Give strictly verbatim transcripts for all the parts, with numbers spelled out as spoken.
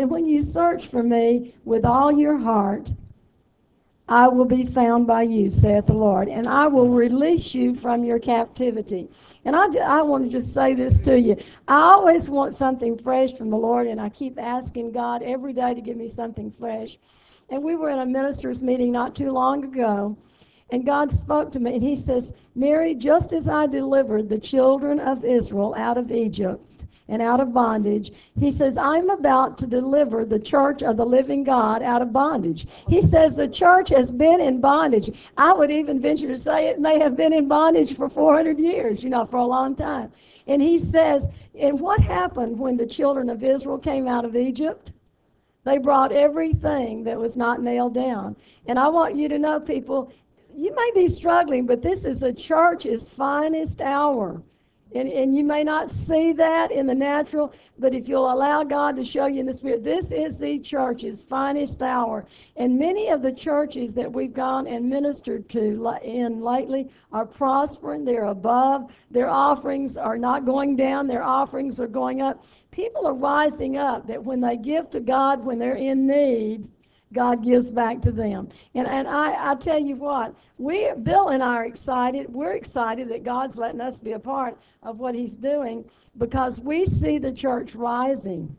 And when you search for me with all your heart, I will be found by you, saith the Lord, and I will release you from your captivity. And I, I want to just say this to you. I always want something fresh from the Lord, and I keep asking God every day to give me something fresh. And we were in a minister's meeting not too long ago, and God spoke to me, and he says, Mary, just as I delivered the children of Israel out of Egypt, and out of bondage, he says, I'm about to deliver the church of the living God out of bondage. He says the church has been in bondage. I would even venture to say it may have been in bondage for four hundred years, you know, for a long time. And he says, and what happened when the children of Israel came out of Egypt? They brought everything that was not nailed down. And I want you to know, people, you may be struggling, but this is the church's finest hour. And, and you may not see that in the natural, but if you'll allow God to show you in the Spirit, this is the church's finest hour. And many of the churches that we've gone and ministered to in lately are prospering. They're above. Their offerings are not going down. Their offerings are going up. People are rising up that when they give to God, when they're in need, God gives back to them. And and I, I tell you what, we, Bill and I are excited. We're excited that God's letting us be a part of what he's doing because we see the church rising.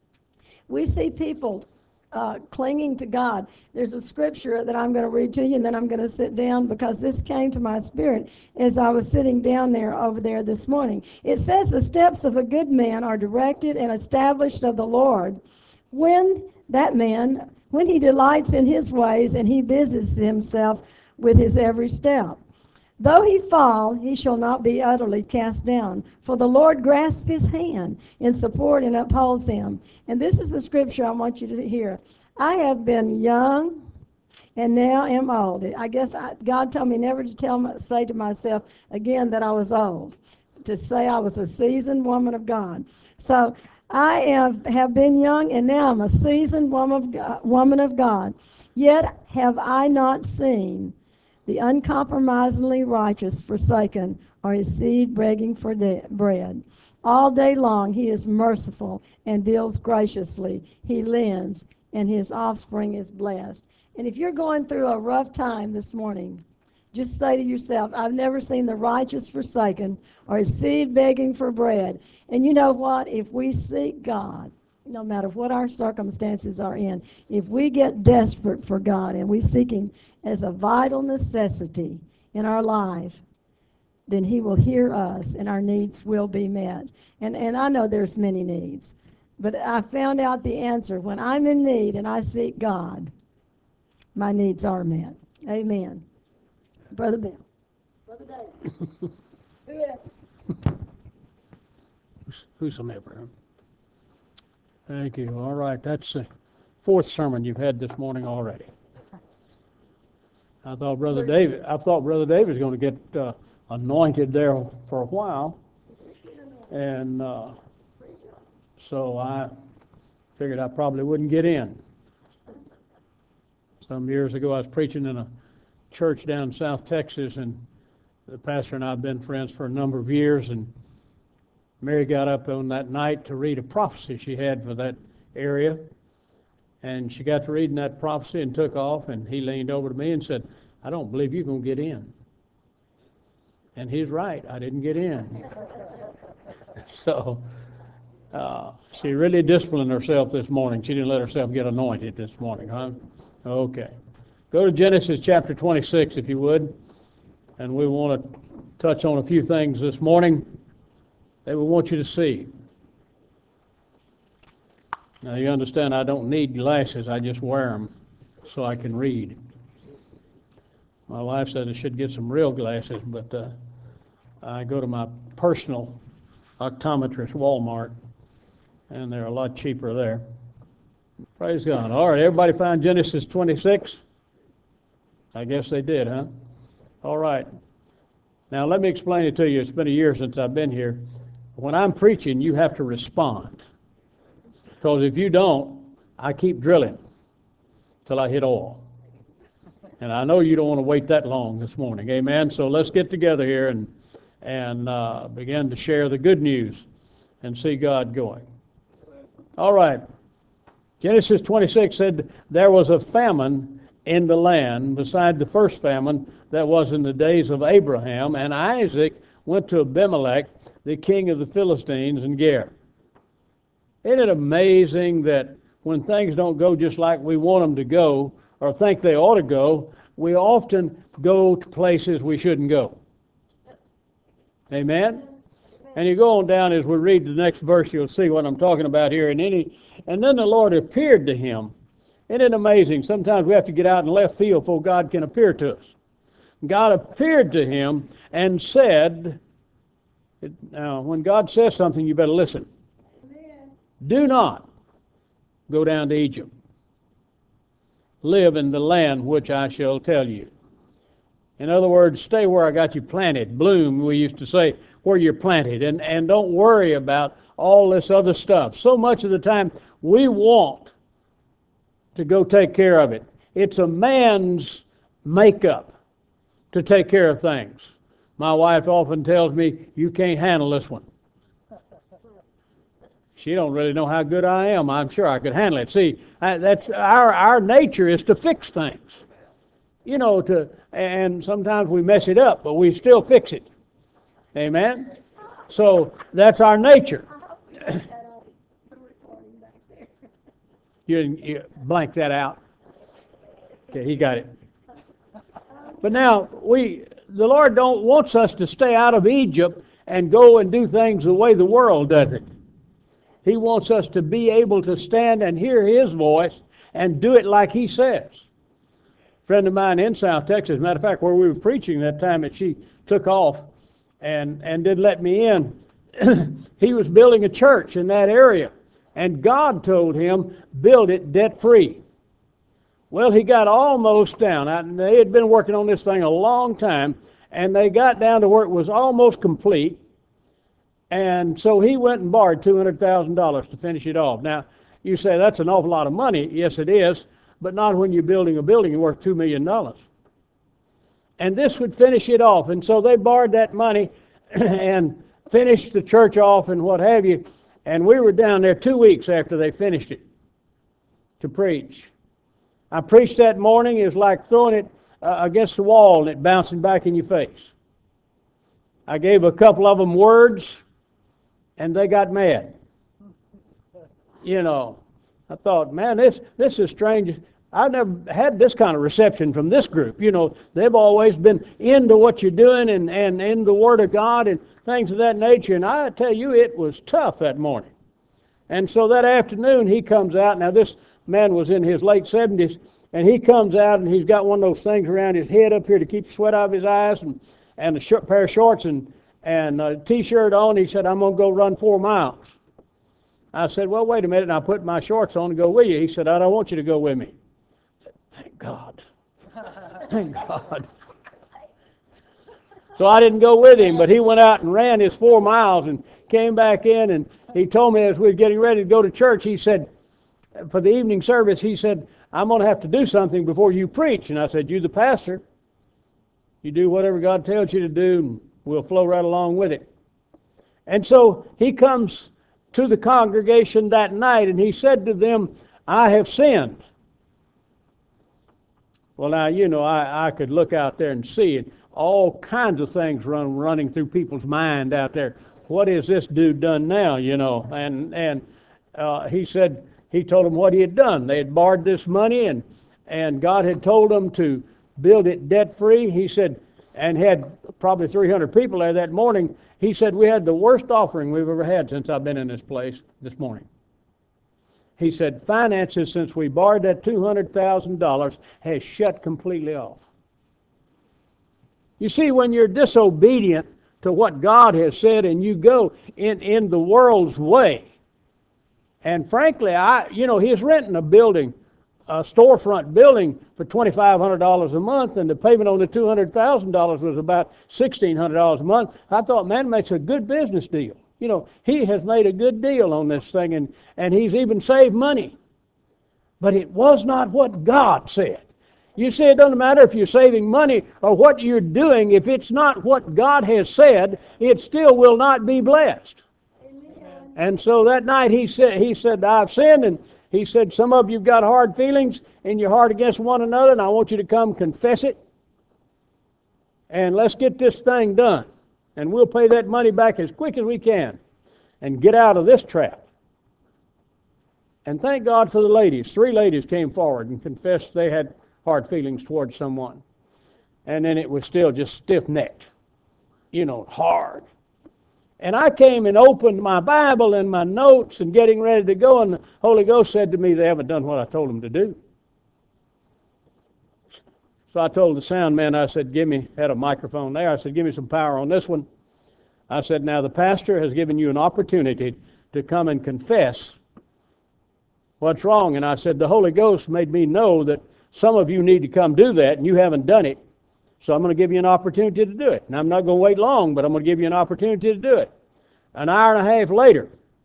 We see people uh, clinging to God. There's a scripture that I'm going to read to you, and then I'm going to sit down because this came to my spirit as I was sitting down there over there this morning. It says, the steps of a good man are directed and established of the Lord. When that man When he delights in his ways, and he busies himself with his every step. Though he fall, he shall not be utterly cast down, for the Lord grasps his hand in support and upholds him. And this is the scripture I want you to hear. I have been young, and now am old. I guess I, God told me never to tell say to myself again that I was old, to say I was a seasoned woman of God. So I have, have been young, and now I'm a seasoned woman of, God, woman of God. Yet have I not seen the uncompromisingly righteous forsaken, or his seed begging for de- bread. All day long he is merciful and deals graciously. He lends, and his offspring is blessed. And if you're going through a rough time this morning, just say to yourself, I've never seen the righteous forsaken or his seed begging for bread. And you know what? If we seek God, no matter what our circumstances are in, if we get desperate for God and we seek him as a vital necessity in our life, then he will hear us and our needs will be met. And, and I know there's many needs, but I found out the answer. When I'm in need and I seek God, my needs are met. Amen. Brother Bill. Brother David. Whoever. Whosoever. Thank you. All right, that's the fourth sermon you've had this morning already. I thought Brother David. I thought Brother David was going to get uh, anointed there for a while, and uh, so I figured I probably wouldn't get in. Some years ago, I was preaching in a church down in South Texas, and the pastor and I have been friends for a number of years, and Mary got up on that night to read a prophecy she had for that area, and she got to reading that prophecy and took off, and he leaned over to me and said, I don't believe you're going to get in. And he's right, I didn't get in. So uh, she really disciplined herself this morning. She didn't let herself get anointed this morning, huh? Okay. Go to Genesis chapter twenty-six, if you would, and we want to touch on a few things this morning that we want you to see. Now, you understand I don't need glasses, I just wear them so I can read. My wife said I should get some real glasses, but uh, I go to my personal optometrist, Walmart, and they're a lot cheaper there. Praise God. All right, everybody find Genesis twenty-six? I guess they did, huh? All right. Now, let me explain it to you. It's been a year since I've been here. When I'm preaching, you have to respond. Because if you don't, I keep drilling till I hit oil. And I know you don't want to wait that long this morning. Amen? So let's get together here and, and uh, begin to share the good news and see God going. All right. Genesis twenty-six said there was a famine in the land beside the first famine that was in the days of Abraham, and Isaac went to Abimelech, the king of the Philistines, in Gerar. Isn't it amazing that when things don't go just like we want them to go or think they ought to go, we often go to places we shouldn't go? Amen? And you go on down as we read the next verse, you'll see what I'm talking about here. And, any, and then the Lord appeared to him. Isn't it amazing? Sometimes we have to get out in left field before God can appear to us. God appeared to him and said, now when God says something, you better listen. Amen. Do not go down to Egypt. Live in the land which I shall tell you. In other words, stay where I got you planted. Bloom, we used to say, where you're planted. And, and don't worry about all this other stuff. So much of the time, we want to go take care of it. It's a man's makeup to take care of things. My wife often tells me, you can't handle this one. She don't really know how good I am. I'm sure I could handle it. See, I, that's our our nature is to fix things. You know, to and sometimes we mess it up, but we still fix it. Amen? So that's our nature. you, you blank that out. Okay, he got it. But now we, the Lord don't wants us to stay out of Egypt and go and do things the way the world does it. He wants us to be able to stand and hear His voice and do it like He says. A friend of mine in South Texas, matter of fact, where we were preaching that time that she took off and, and did let me in, he was building a church in that area. And God told him, build it debt-free. Well, he got almost down. I, they had been working on this thing a long time, and they got down to where it was almost complete. And so he went and borrowed two hundred thousand dollars to finish it off. Now, you say that's an awful lot of money. Yes, it is, but not when you're building a building worth two million dollars. And this would finish it off. And so they borrowed that money and finished the church off and what have you. And we were down there two weeks after they finished it to preach. I preached that morning. It was like throwing it uh, against the wall and it bouncing back in your face. I gave a couple of them words, and they got mad. You know, I thought, man, this this is strange. I've never had this kind of reception from this group. You know, they've always been into what you're doing and, and in the Word of God and things of that nature. And I tell you, it was tough that morning. And so that afternoon, he comes out. Now, this man was in his late seventies, and he comes out, and he's got one of those things around his head up here to keep the sweat out of his eyes, and, and a short pair of shorts and, and a T-shirt on. He said, I'm going to go run four miles. I said, well, wait a minute. And I put my shorts on to go with you. He said, I don't want you to go with me. I said, thank God. Thank God. So I didn't go with him, but he went out and ran his four miles and came back in, and he told me as we were getting ready to go to church, he said, for the evening service, he said, I'm going to have to do something before you preach. And I said, you the pastor. You do whatever God tells you to do, and we'll flow right along with it. And so he comes to the congregation that night, and he said to them, I have sinned. Well, now, you know, I, I could look out there and see it. All kinds of things run running through people's mind out there. What is this dude done now, you know? And and uh, he said, he told them what he had done. They had borrowed this money, and, and God had told them to build it debt-free. He said, and had probably three hundred people there that morning. He said, we had the worst offering we've ever had since I've been in this place this morning. He said, finances, since we borrowed that two hundred thousand dollars, has shut completely off. You see, when you're disobedient to what God has said and you go in, in the world's way, and frankly, I, you know, he's renting a building, a storefront building for twenty-five hundred dollars a month, and the payment on the two hundred thousand dollars was about sixteen hundred dollars a month. I thought, man, it makes a good business deal. You know, he has made a good deal on this thing, and, and he's even saved money. But it was not what God said. You see, it doesn't matter if you're saving money or what you're doing. If it's not what God has said, it still will not be blessed. Amen. And so that night he said, he said, I've sinned, and He said, some of you've got hard feelings in your heart against one another, and I want you to come confess it. And let's get this thing done. And we'll pay that money back as quick as we can and get out of this trap. And thank God for the ladies. Three ladies came forward and confessed they had hard feelings towards someone. And then it was still just stiff-necked, you know, hard. And I came and opened my Bible and my notes and getting ready to go, and the Holy Ghost said to me, they haven't done what I told them to do. So I told the sound man, I said, give me, had a microphone there, I said, give me some power on this one. I said, now the pastor has given you an opportunity to come and confess what's wrong. And I said, the Holy Ghost made me know that some of you need to come do that, and you haven't done it. So I'm going to give you an opportunity to do it. And I'm not going to wait long, but I'm going to give you an opportunity to do it. An hour and a half later,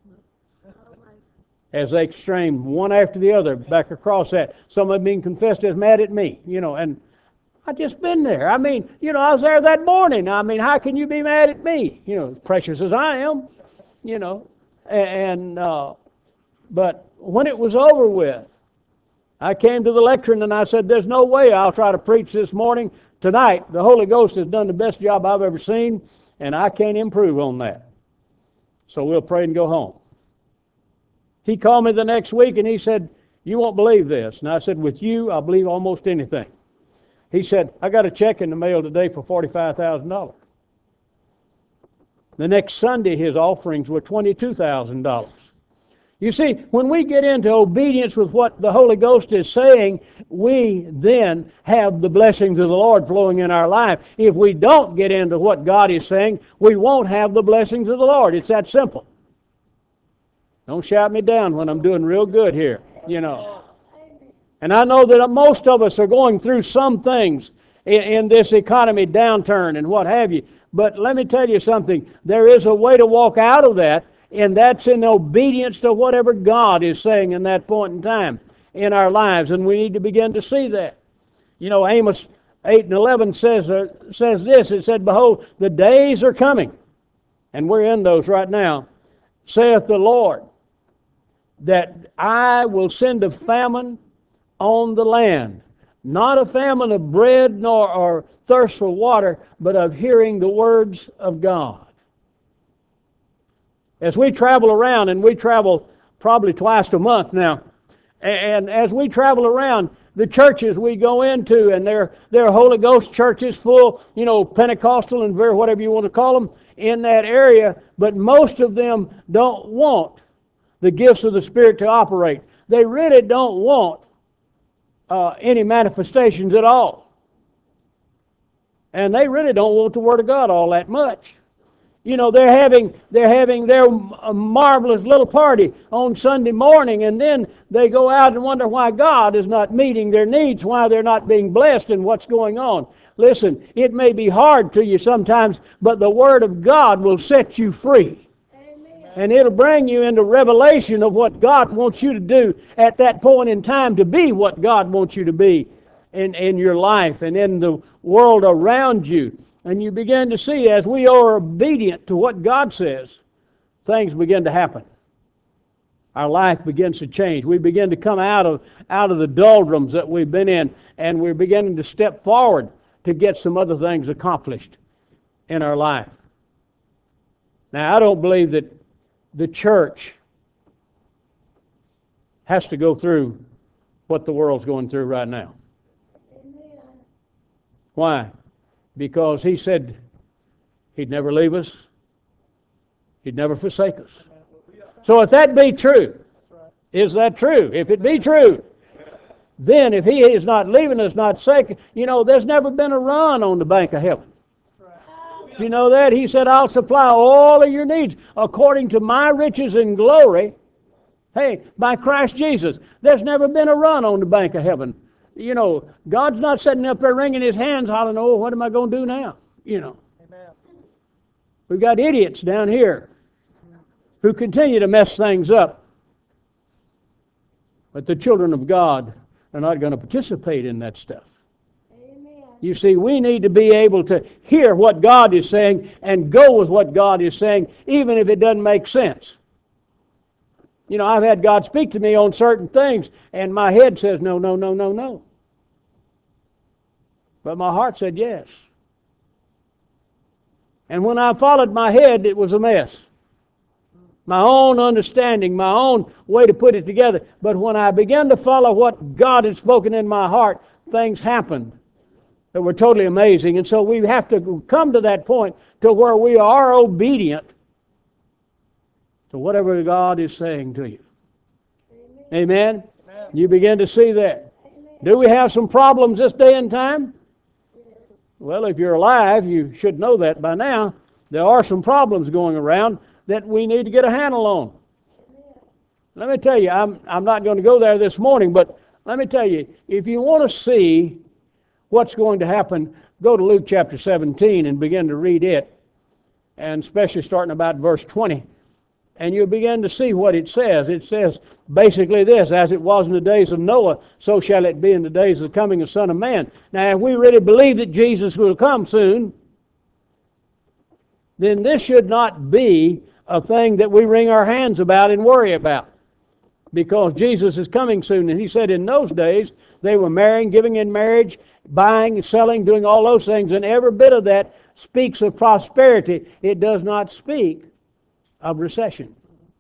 as they extreme one after the other back across that, some of them being confessed as mad at me, you know, and I just been there. I mean, you know, I was there that morning. I mean, how can you be mad at me? You know, as precious as I am, you know, and, uh, but when it was over with, I came to the lectern and I said, there's no way I'll try to preach this morning. Tonight, the Holy Ghost has done the best job I've ever seen, and I can't improve on that. So we'll pray and go home. He called me the next week and he said, you won't believe this. And I said, with you, I'll believe almost anything. He said, I got a check in the mail today for forty-five thousand dollars. The next Sunday, his offerings were twenty-two thousand dollars. You see, when we get into obedience with what the Holy Ghost is saying, we then have the blessings of the Lord flowing in our life. If we don't get into what God is saying, we won't have the blessings of the Lord. It's that simple. Don't shout me down when I'm doing real good here, you know. And I know that most of us are going through some things in, in this economy downturn and what have you. But let me tell you something. There is a way to walk out of that. And that's in obedience to whatever God is saying in that point in time in our lives. And we need to begin to see that. You know, Amos eight and eleven says, uh, says this. It said, behold, the days are coming. And we're in those right now. Saith the Lord, that I will send a famine on the land. Not a famine of bread nor or thirst for water, but of hearing the words of God. As we travel around, and we travel probably twice a month now, and as we travel around, the churches we go into, and they're, they're Holy Ghost churches full, you know, Pentecostal and very whatever you want to call them, in that area, but most of them don't want the gifts of the Spirit to operate. They really don't want uh, any manifestations at all. And they really don't want the Word of God all that much. You know, they're having they're having their marvelous little party on Sunday morning, and then they go out and wonder why God is not meeting their needs, why they're not being blessed, and what's going on. Listen, it may be hard to you sometimes, but the Word of God will set you free. Amen. And it'll bring you into revelation of what God wants you to do at that point in time to be what God wants you to be in, in your life and in the world around you. And you begin to see, as we are obedient to what God says, things begin to happen. Our life begins to change. We begin to come out of, out of the doldrums that we've been in, and we're beginning to step forward to get some other things accomplished in our life. Now, I don't believe that the church has to go through what the world's going through right now. Amen. Why? Because he said he'd never leave us. He'd never forsake us. So if that be true, is that true? If it be true, then if he is not leaving us, not forsaking, you know, there's never been a run on the bank of heaven. Do you know that? He said, I'll supply all of your needs according to my riches and glory. Hey, by Christ Jesus. There's never been a run on the bank of heaven. You know, God's not sitting up there wringing his hands, hollering, oh, what am I going to do now? You know. Amen. We've got idiots down here who continue to mess things up. But the children of God are not going to participate in that stuff. Amen. You see, we need to be able to hear what God is saying and go with what God is saying, even if it doesn't make sense. You know, I've had God speak to me on certain things, and my head says, no, no, no, no, no. But my heart said yes. And when I followed my head, it was a mess. My own understanding, my own way to put it together. But when I began to follow what God had spoken in my heart, things happened that were totally amazing. And so we have to come to that point to where we are obedient to whatever God is saying to you. Amen? Amen? You begin to see that. Amen. Do we have some problems this day and time? Well, if you're alive, you should know that by now. There are some problems going around that we need to get a handle on. Let me tell you, I'm, I'm not going to go there this morning, but let me tell you, if you want to see what's going to happen, go to Luke chapter seventeen and begin to read it, and especially starting about verse twenty, and you'll begin to see what it says. It says basically this: as it was in the days of Noah, so shall it be in the days of the coming of the Son of Man. Now, if we really believe that Jesus will come soon, then this should not be a thing that we wring our hands about and worry about, because Jesus is coming soon. And he said in those days they were marrying, giving in marriage, buying, selling, doing all those things, and every bit of that speaks of prosperity. It does not speak of recession.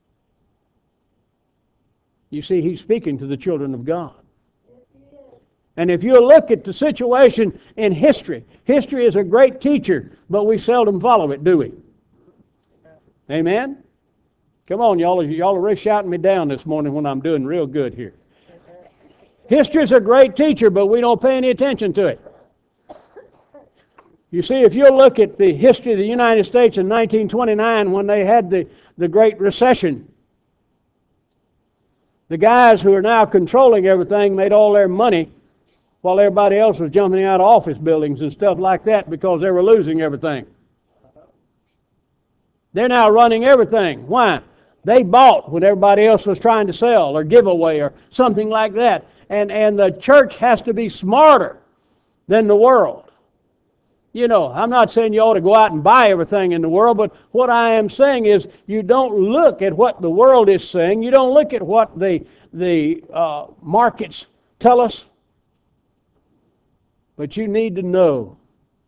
You see, he's speaking to the children of God. And if you look at the situation in history, history is a great teacher, but we seldom follow it, do we? Amen? Come on, y'all. Y'all are really shouting me down this morning when I'm doing real good here. History is a great teacher, but we don't pay any attention to it. You see, if you look at the history of the United States in nineteen twenty-nine, when they had the, the Great Recession, the guys who are now controlling everything made all their money while everybody else was jumping out of office buildings and stuff like that because they were losing everything. They're now running everything. Why? They bought when everybody else was trying to sell or give away or something like that. And, and the church has to be smarter than the world. You know, I'm not saying you ought to go out and buy everything in the world, but what I am saying is you don't look at what the world is saying. You don't look at what the, the uh, markets tell us. But you need to know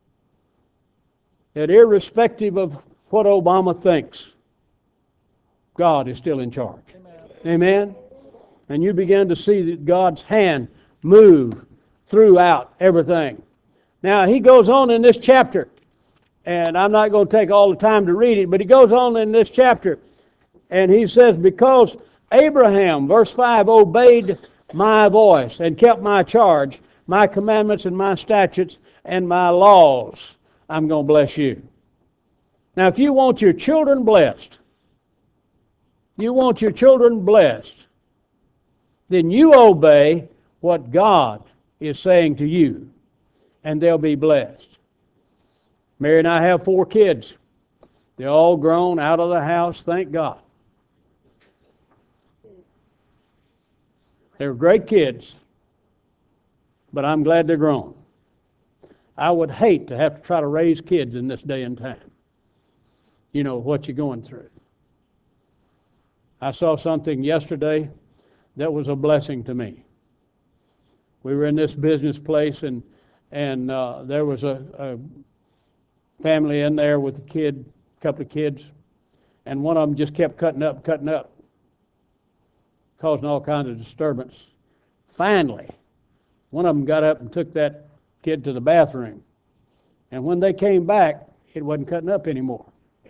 that irrespective of what Obama thinks, God is still in charge. Amen. Amen? And you begin to see that God's hand move throughout everything. Now, he goes on in this chapter, and I'm not going to take all the time to read it, but he goes on in this chapter, and he says, because Abraham, verse five, obeyed my voice and kept my charge, my commandments and my statutes and my laws, I'm going to bless you. Now, if you want your children blessed, you want your children blessed, then you obey what God is saying to you, and they'll be blessed. Mary and I have four kids. They're all grown, out of the house, thank God. They're great kids, but I'm glad they're grown. I would hate to have to try to raise kids in this day and time. You know what you're going through. I saw something yesterday that was a blessing to me. We were in this business place, and and uh, there was a, a family in there with a kid, a couple of kids, and one of them just kept cutting up, cutting up, causing all kinds of disturbance. Finally, one of them got up and took that kid to the bathroom, and when they came back, it wasn't cutting up anymore.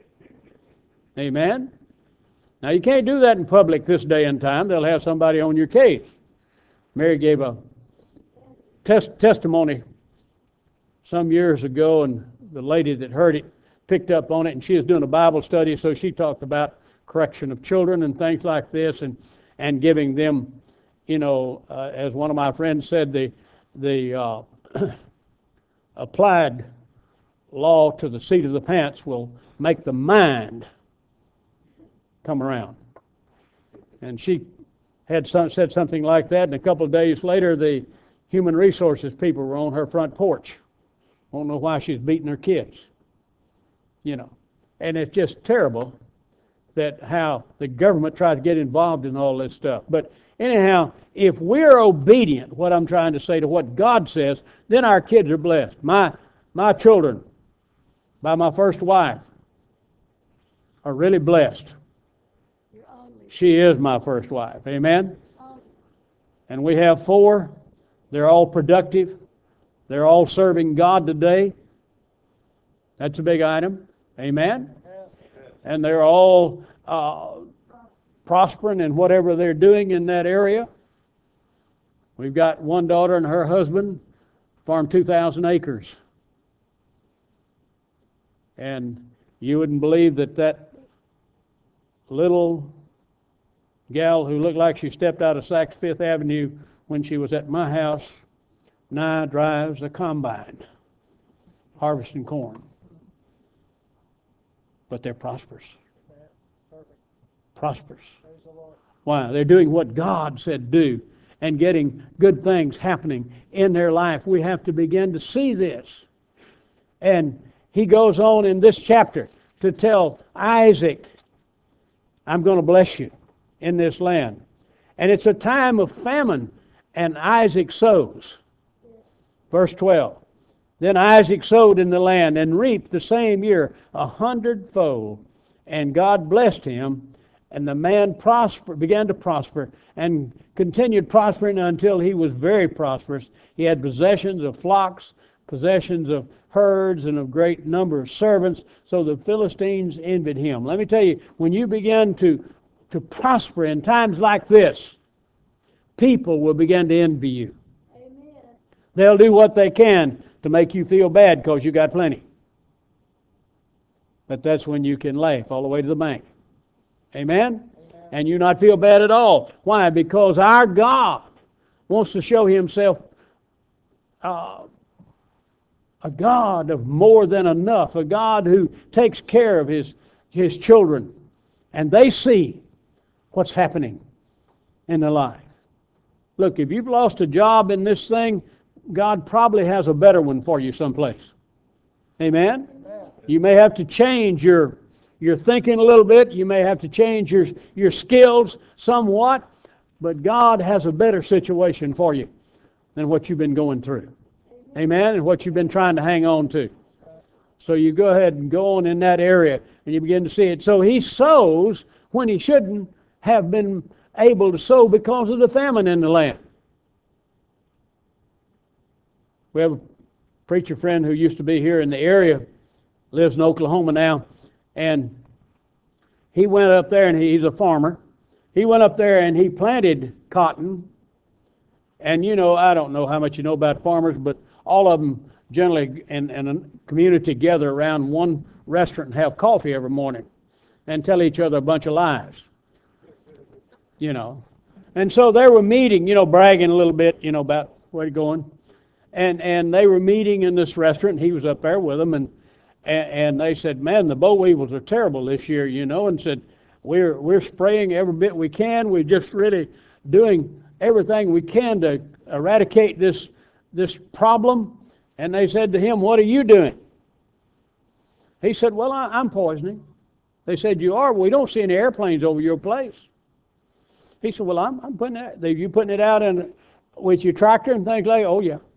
Amen? Now, you can't do that in public this day and time. They'll have somebody on your case. Mary gave a test testimony some years ago, and the lady that heard it picked up on it, and she was doing a Bible study, so she talked about correction of children and things like this, and, and giving them, you know, uh, as one of my friends said, the, the uh, applied law to the seat of the pants will make the mind come around. And she had some, said something like that, and a couple of days later, the human resources people were on her front porch. Don't know why she's beating her kids. You know. And it's just terrible that how the government tries to get involved in all this stuff. But anyhow, if we're obedient, what I'm trying to say to what God says, then our kids are blessed. My my children, by my first wife, are really blessed. She is my first wife. Amen? And we have four. They're all productive. They're all serving God today. That's a big item. Amen? And they're all uh, prospering in whatever they're doing in that area. We've got one daughter and her husband farm two thousand acres. And you wouldn't believe that that little gal who looked like she stepped out of Saks Fifth Avenue when she was at my house now drives a combine harvesting corn. But they're prosperous. Prosperous. Why? They're doing what God said do and getting good things happening in their life. We have to begin to see this. And he goes on in this chapter to tell Isaac, I'm going to bless you in this land. And it's a time of famine, and Isaac sows. Verse twelve. Then Isaac sowed in the land and reaped the same year a hundredfold. And God blessed him, and the man prosper, began to prosper and continued prospering until he was very prosperous. He had possessions of flocks, possessions of herds, and a great number of servants. So the Philistines envied him. Let me tell you, when you begin to, to prosper in times like this, people will begin to envy you. Amen. They'll do what they can to make you feel bad because you got plenty. But that's when you can laugh all the way to the bank. Amen? Amen. And you not feel bad at all. Why? Because our God wants to show himself uh, a God of more than enough, a God who takes care of his, his children. And they see what's happening in their life. Look, if you've lost a job in this thing, God probably has a better one for you someplace. Amen? Amen. You may have to change your, your thinking a little bit. You may have to change your, your skills somewhat. But God has a better situation for you than what you've been going through. Amen? And what you've been trying to hang on to. So you go ahead and go on in that area and you begin to see it. So he sows when he shouldn't have been able to sow because of the famine in the land. We have a preacher friend who used to be here in the area, lives in Oklahoma now, and he went up there, and he's a farmer. He went up there and he planted cotton. And you know, I don't know how much you know about farmers, but all of them generally in, in a community gather around one restaurant and have coffee every morning and tell each other a bunch of lies. You know. And so they were meeting, you know, bragging a little bit, you know, about where they're going. And and they were meeting in this restaurant. He was up there with them, and, and and they said, "Man, the boll weevils are terrible this year," you know. And said, "We're we're spraying every bit we can. We're just really doing everything we can to eradicate this this problem." And they said to him, "What are you doing?" He said, "Well, I, I'm poisoning." They said, "You are? We don't see any airplanes over your place." He said, "Well, I'm I'm putting that. Are you putting it out in with your tractor and things like that?" "Oh yeah."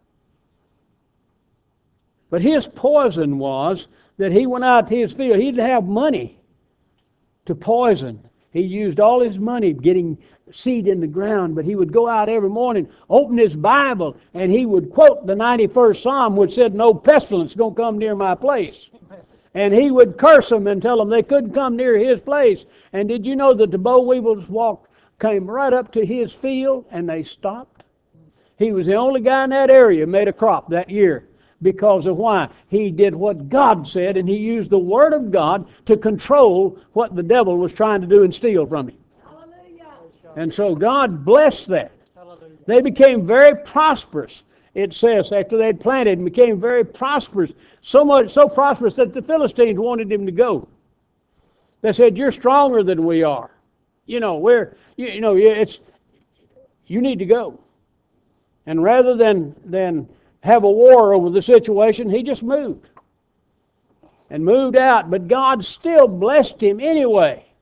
But his poison was that he went out to his field. He didn't have money to poison. He used all his money getting seed in the ground, but he would go out every morning, open his Bible, and he would quote the ninety-first Psalm, which said, "No pestilence is going to come near my place." And he would curse them and tell them they couldn't come near his place. And did you know that the boll weevils walked, came right up to his field, and they stopped? He was the only guy in that area who made a crop that year. Because of why? He did what God said, and he used the Word of God to control what the devil was trying to do and steal from him. Hallelujah. And so God blessed that. Hallelujah. They became very prosperous, it says, after they had planted, and became very prosperous. So much, so prosperous that the Philistines wanted him to go. They said, "You're stronger than we are. You know, we're, you, you know, it's, you need to go." And rather than, than have a war over the situation, he just moved and moved out. But God still blessed him anyway.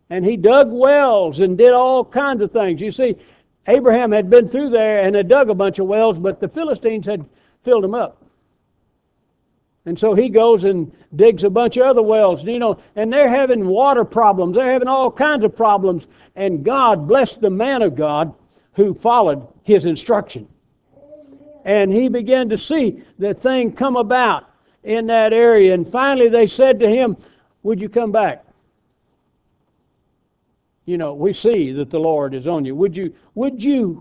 And he dug wells and did all kinds of things. You see, Abraham had been through there and had dug a bunch of wells, but the Philistines had filled them up. And so he goes and digs a bunch of other wells, you know, and they're having water problems. They're having all kinds of problems. And God blessed the man of God who followed his instruction. And he began to see the thing come about in that area. And finally they said to him, would you come back? You know, we see that the Lord is on you. Would you, would you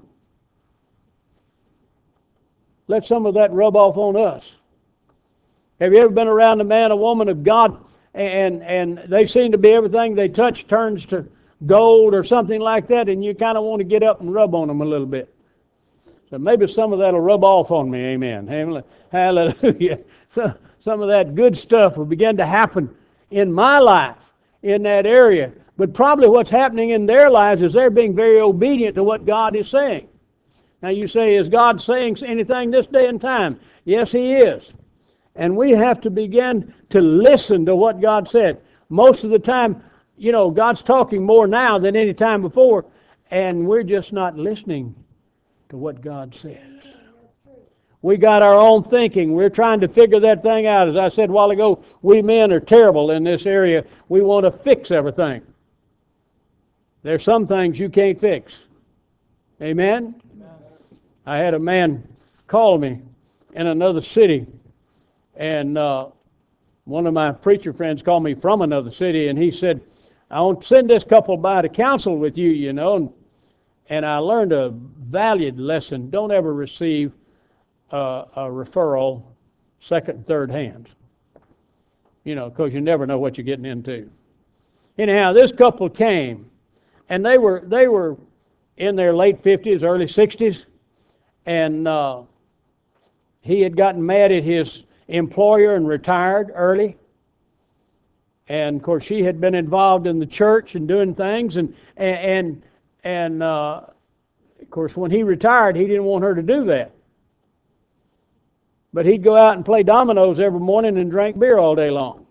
let some of that rub off on us? Have you ever been around a man, a woman of God, and and they seem to be everything they touch turns to gold or something like that, and you kind of want to get up and rub on them a little bit? So maybe some of that will rub off on me, amen. Hallelujah. So some of that good stuff will begin to happen in my life in that area. But probably what's happening in their lives is they're being very obedient to what God is saying. Now you say, is God saying anything this day and time? Yes, He is. And we have to begin to listen to what God said. Most of the time, you know, God's talking more now than any time before, and we're just not listening to what God says. We got our own thinking. We're trying to figure that thing out. As I said a while ago, we men are terrible in this area. We want to fix everything. There's some things you can't fix. Amen? I had a man call me in another city, and uh, one of my preacher friends called me from another city, and he said, I want to send this couple by to counsel with you, you know. And, and I learned a valued lesson. Don't ever receive uh, a referral second and third hands. You know, because you never know what you're getting into. Anyhow, this couple came, and they were they were in their late fifties, early sixties, and uh, he had gotten mad at his employer and retired early. And of course she had been involved in the church and doing things, and and and uh, of course when he retired he didn't want her to do that. But he'd go out and play dominoes every morning and drink beer all day long.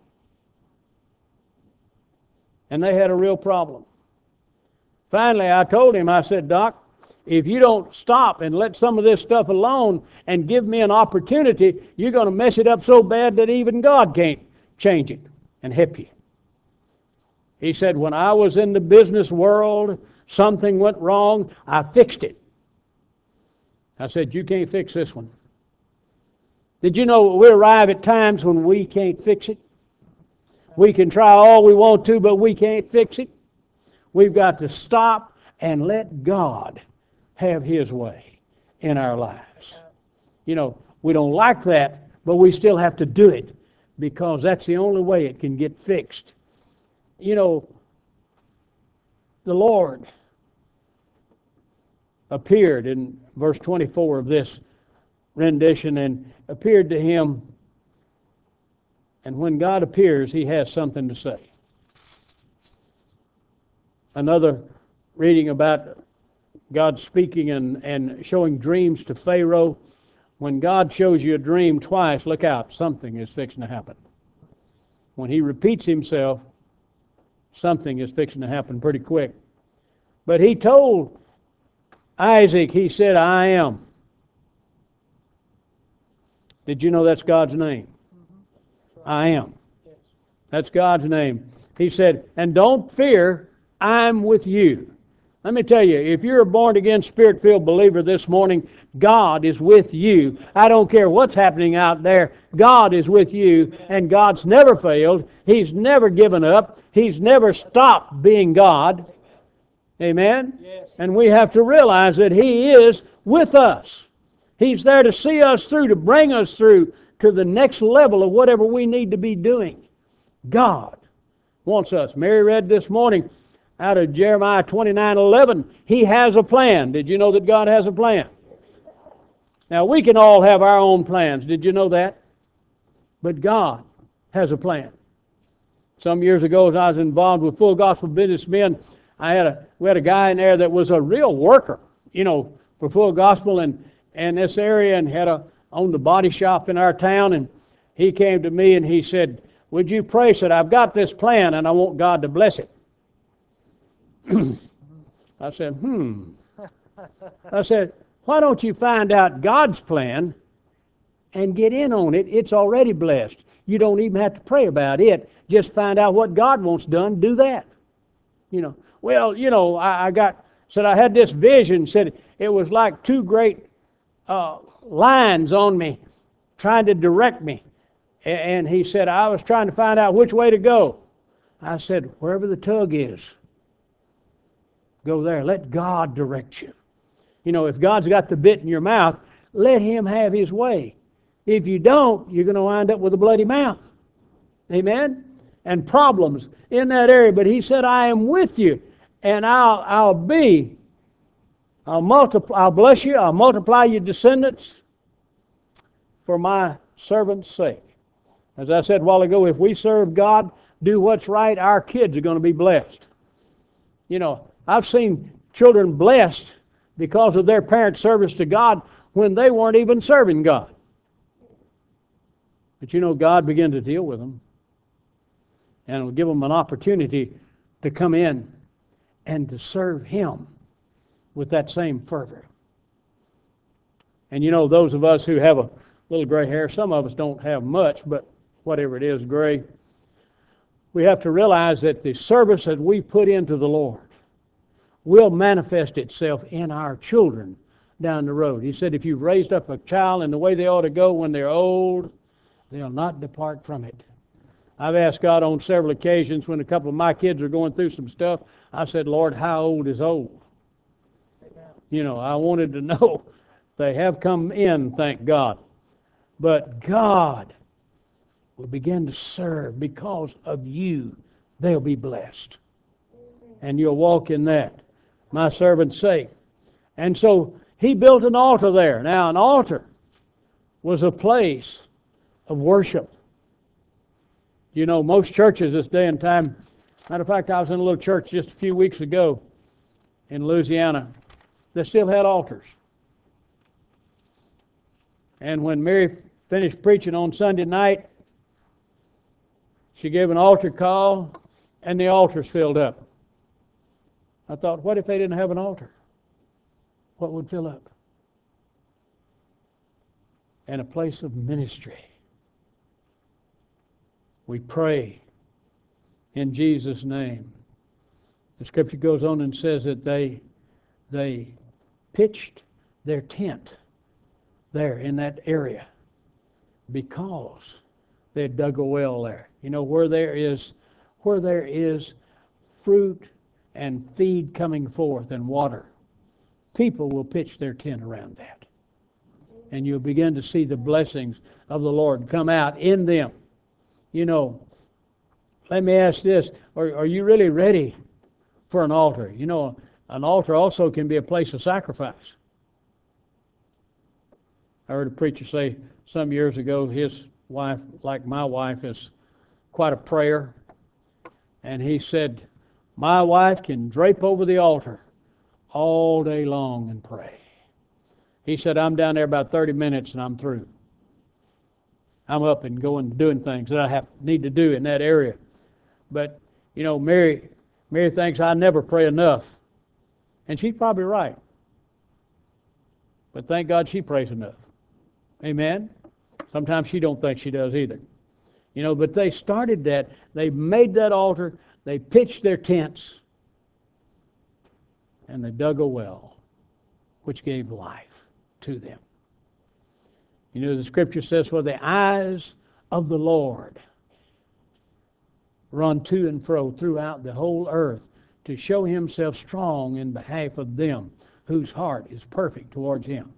And they had a real problem. Finally I told him, I said, Doc, if you don't stop and let some of this stuff alone and give me an opportunity, you're going to mess it up so bad that even God can't change it and help you. He said, when I was in the business world, something went wrong, I fixed it. I said, you can't fix this one. Did you know we arrive at times when we can't fix it? We can try all we want to, but we can't fix it. We've got to stop and let God have His way in our lives. You know, we don't like that, but we still have to do it because that's the only way it can get fixed. You know, the Lord appeared in verse twenty-four of this rendition and appeared to him, and when God appears, He has something to say. Another reading about God speaking and, and showing dreams to Pharaoh. When God shows you a dream twice, look out, something is fixing to happen. When He repeats Himself, something is fixing to happen pretty quick. But He told Isaac, He said, I am. Did you know that's God's name? Mm-hmm. I am. Yes. That's God's name. He said, and don't fear, I'm with you. Let me tell you, if you're a born-again, Spirit-filled believer this morning, God is with you. I don't care what's happening out there. God is with you, and God's never failed. He's never given up. He's never stopped being God. Amen? Yes. And we have to realize that He is with us. He's there to see us through, to bring us through to the next level of whatever we need to be doing. God wants us. Mary read this morning out of Jeremiah twenty-nine eleven, He has a plan. Did you know that God has a plan? Now, we can all have our own plans. Did you know that? But God has a plan. Some years ago, as I was involved with Full Gospel Businessmen, I had a we had a guy in there that was a real worker, you know, for Full Gospel and, and this area, and had a owned a body shop in our town. And he came to me and he said, would you pray? Said, I've got this plan and I want God to bless it. I said, hmm. I said, why don't you find out God's plan and get in on it? It's already blessed. You don't even have to pray about it. Just find out what God wants done, do that. You know, well, you know, I, I got, said I had this vision, said it was like two great uh, lines on me trying to direct me. And he said, I was trying to find out which way to go. I said, wherever the tug is, go there. Let God direct you. You know, if God's got the bit in your mouth, let Him have His way. If you don't, you're going to wind up with a bloody mouth. Amen? And problems in that area. But He said, I am with you, and I'll, I'll be, I'll multiply, I'll bless you, I'll multiply your descendants for my servant's sake. As I said a while ago, if we serve God, do what's right, our kids are going to be blessed. You know, I've seen children blessed because of their parents' service to God when they weren't even serving God. But you know, God began to deal with them and will give them an opportunity to come in and to serve Him with that same fervor. And you know, those of us who have a little gray hair, some of us don't have much, but whatever it is, gray, we have to realize that the service that we put into the Lord will manifest itself in our children down the road. He said, if you've raised up a child in the way they ought to go when they're old, they'll not depart from it. I've asked God on several occasions when a couple of my kids are going through some stuff, I said, Lord, how old is old? You know, I wanted to know. They have come in, thank God. But God will begin to serve because of you. They'll be blessed. And you'll walk in that. My servant's sake. And so he built an altar there. Now, an altar was a place of worship. You know, most churches this day and time, matter of fact, I was in a little church just a few weeks ago in Louisiana that still had altars. And when Mary finished preaching on Sunday night, she gave an altar call, and the altars filled up. I thought, what if they didn't have an altar? What would fill up? And a place of ministry. We pray in Jesus' name. The scripture goes on and says that they they pitched their tent there in that area because they had dug a well there. You know, where there is where there is fruit and feed coming forth and water, people will pitch their tent around that. And you'll begin to see the blessings of the Lord come out in them. You know, let me ask this. Are, are you really ready for an altar? You know, an altar also can be a place of sacrifice. I heard a preacher say some years ago his wife, like my wife, is quite a prayer. And he said, my wife can drape over the altar all day long and pray. He said, I'm down there about thirty minutes and I'm through. I'm up and going doing things that I have need to do in that area. But, you know, Mary, Mary thinks I never pray enough. And she's probably right. But thank God she prays enough. Amen? Sometimes she don't think she does either. You know, but they started that. They made that altar. They pitched their tents. And they dug a well, which gave life to them. You know, the scripture says, for the eyes of the Lord run to and fro throughout the whole earth to show himself strong in behalf of them whose heart is perfect towards him.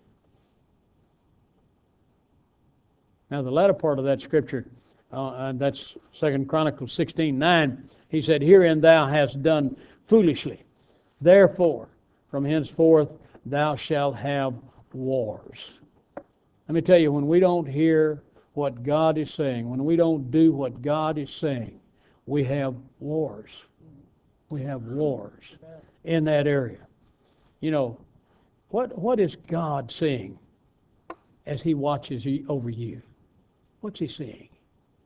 Now, the latter part of that scripture, uh, uh, that's Second Chronicles sixteen nine, he said, herein thou hast done foolishly. Therefore, from henceforth thou shalt have wars. Let me tell you, when we don't hear what God is saying, when we don't do what God is saying, we have wars. We have wars in that area. You know, what what is God seeing as he watches over you? What's he seeing?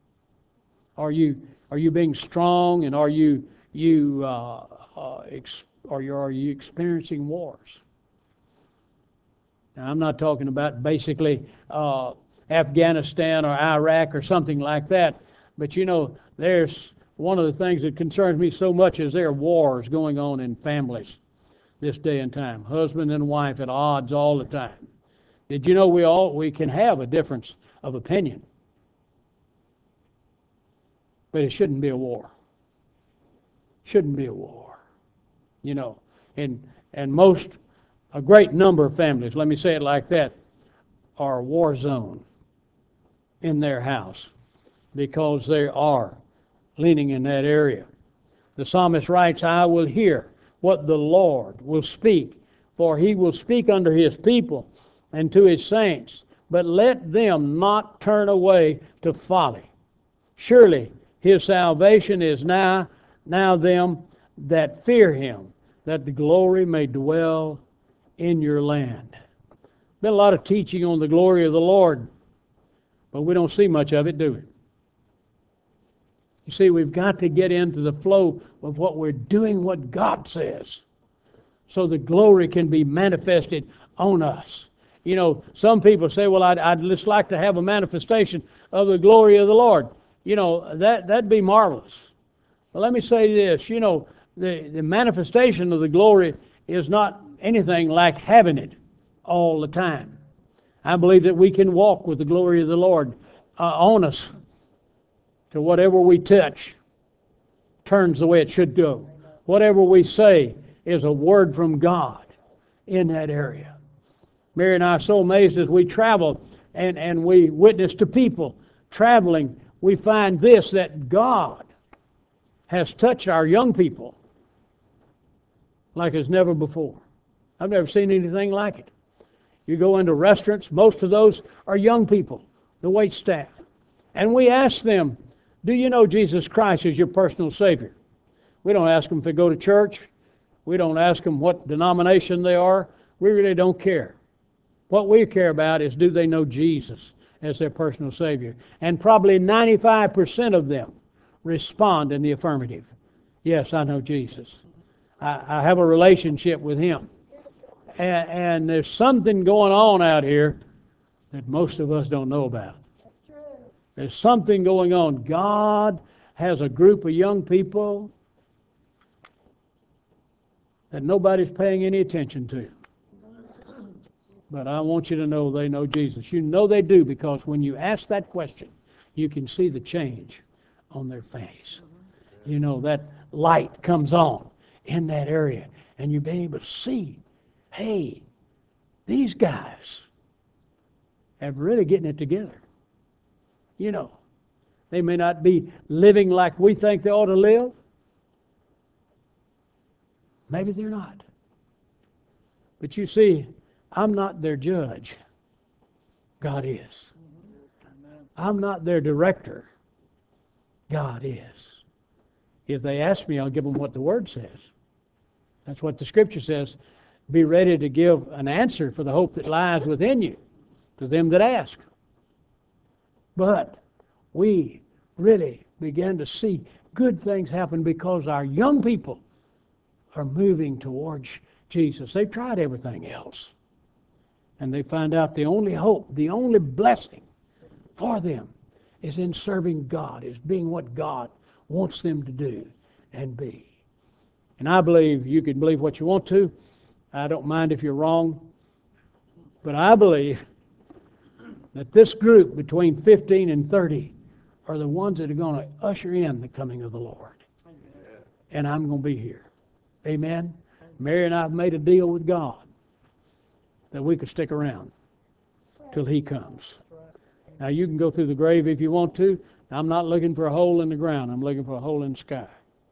Are you are you being strong, and are you you uh, uh, ex- or are you experiencing wars? Now, I'm not talking about basically uh, Afghanistan or Iraq or something like that, but you know, there's one of the things that concerns me so much is there are wars going on in families this day and time. Husband and wife at odds all the time. Did you know we all we can have a difference of opinion, but it shouldn't be a war. Shouldn't be a war. You know, and and most a great number of families, let me say it like that, are a war zone in their house because they are leaning in that area. The psalmist writes, I will hear what the Lord will speak, for he will speak unto his people and to his saints, but let them not turn away to folly. Surely his salvation is now, now them that fear him, that the glory may dwell in your land. Been a lot of teaching on the glory of the Lord, but we don't see much of it, do we? You see, we've got to get into the flow of what we're doing, what God says, so the glory can be manifested on us. You know, some people say, well, I'd, I'd just like to have a manifestation of the glory of the Lord. You know, that, that'd be marvelous. But let me say this, you know, the, the manifestation of the glory is not anything like having it all the time. I believe that we can walk with the glory of the Lord uh, on us to whatever we touch turns the way it should go. Whatever we say is a word from God in that area. Mary and I are so amazed as we travel and, and we witness to people traveling, we find this, that God has touched our young people like as never before. I've never seen anything like it. You go into restaurants, most of those are young people, the wait staff. And we ask them, do you know Jesus Christ as your personal Savior? We don't ask them if they go to church. We don't ask them what denomination they are. We really don't care. What we care about is, do they know Jesus as their personal Savior? And probably ninety-five percent of them respond in the affirmative. Yes, I know Jesus. I, I have a relationship with Him. And, and there's something going on out here that most of us don't know about. That's true. There's something going on. God has a group of young people that nobody's paying any attention to. But I want you to know they know Jesus. You know they do, because when you ask that question, you can see the change on their face. You know, that light comes on in that area, and you'll be able to see, hey, these guys have really getting it together. You know, they may not be living like we think they ought to live. Maybe they're not. But you see, I'm not their judge. God is. I'm not their director. God is. If they ask me, I'll give them what the Word says. That's what the Scripture says. Be ready to give an answer for the hope that lies within you to them that ask. But we really began to see good things happen because our young people are moving towards Jesus. They've tried everything else. And they find out the only hope, the only blessing for them is in serving God, is being what God wants them to do and be. And I believe you can believe what you want to. I don't mind if you're wrong. But I believe that this group between fifteen and thirty are the ones that are going to usher in the coming of the Lord. Amen. And I'm going to be here. Amen. Mary and I have made a deal with God that we could stick around till He comes. Now you can go through the grave if you want to. I'm not looking for a hole in the ground. I'm looking for a hole in the sky.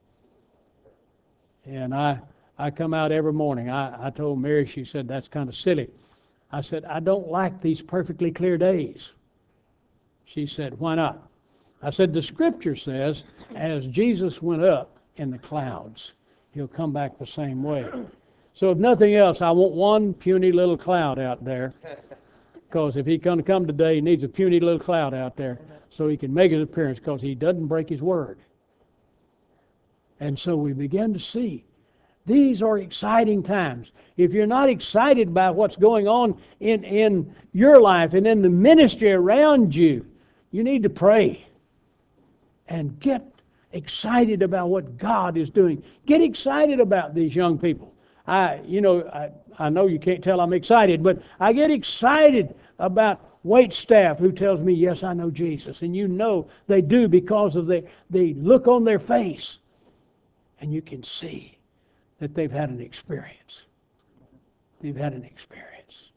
And I I come out every morning. I, I told Mary, she said, that's kind of silly. I said, I don't like these perfectly clear days. She said, why not? I said, the Scripture says, as Jesus went up in the clouds, He'll come back the same way. So if nothing else, I want one puny little cloud out there. Because if He's going to come today, He needs a puny little cloud out there so He can make His appearance, because He doesn't break His word. And so we begin to see These are exciting times. If you're not excited about what's going on in, in your life and in the ministry around you, you need to pray and get excited about what God is doing. Get excited about these young people. I, you know, I, I know you can't tell I'm excited, but I get excited about wait staff who tells me, yes, I know Jesus. And you know they do because of the, the look on their face. And you can see that they've had an experience. They've had an experience.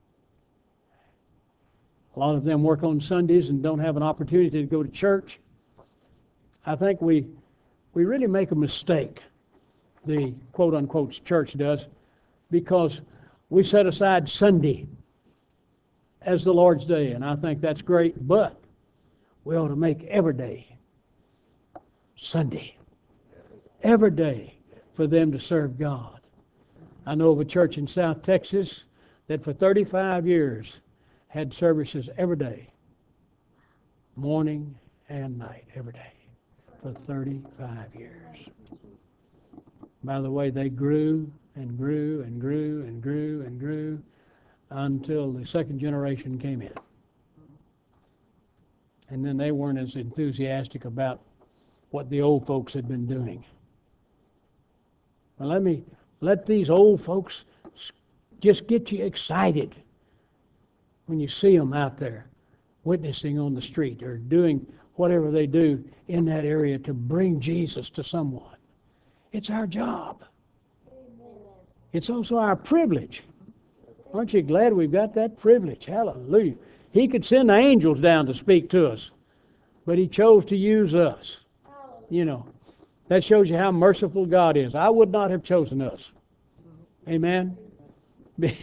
A lot of them work on Sundays and don't have an opportunity to go to church. I think we we really make a mistake, the quote-unquote church does, because we set aside Sunday as the Lord's Day, and I think that's great, but we ought to make every day Sunday. Every day for them to serve God. I know of a church in South Texas that for thirty-five years had services every day, morning and night, every day, for thirty-five years. By the way, they grew and grew and grew and grew and grew until the second generation came in. And then they weren't as enthusiastic about what the old folks had been doing. Well, let me let these old folks just get you excited when you see them out there witnessing on the street or doing whatever they do in that area to bring Jesus to someone. It's our job. It's also our privilege. Aren't you glad we've got that privilege? Hallelujah. He could send the angels down to speak to us, but he chose to use us. You know, that shows you how merciful God is. I would not have chosen us. Amen? But